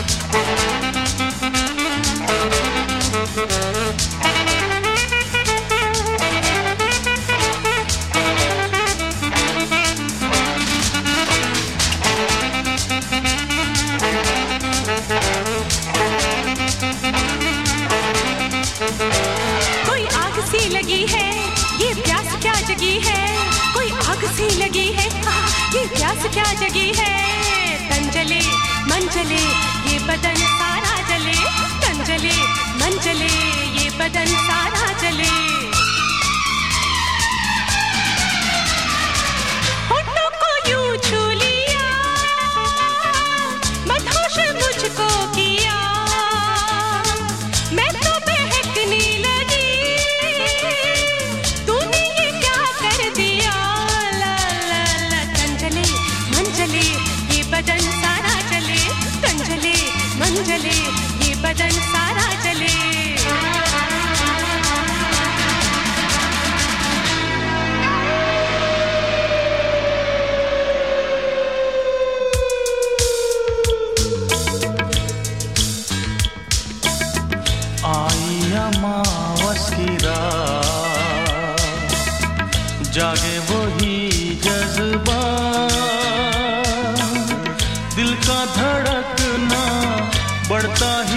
कोई आग सी लगी है, ये प्यास क्या जगी है। कोई आग सी लगी है, ये प्यास क्या जगी है। तन जले मन जले, ये बदन सारा जले। तन जले मन जले, ये बदन सारा जले। होठों को यूं छू लिया, मदहोश मुझको किया। मैं तो बहकने लगी, तूने ये क्या कर दिया। ला ला ला, तन जले मन जले, ये बदन सारा जले। तन जले मन जले, ये बदन सारा जले। आई अमावस की रात, जागे वही जज्बा। दिल का धड़कना बढ़ता है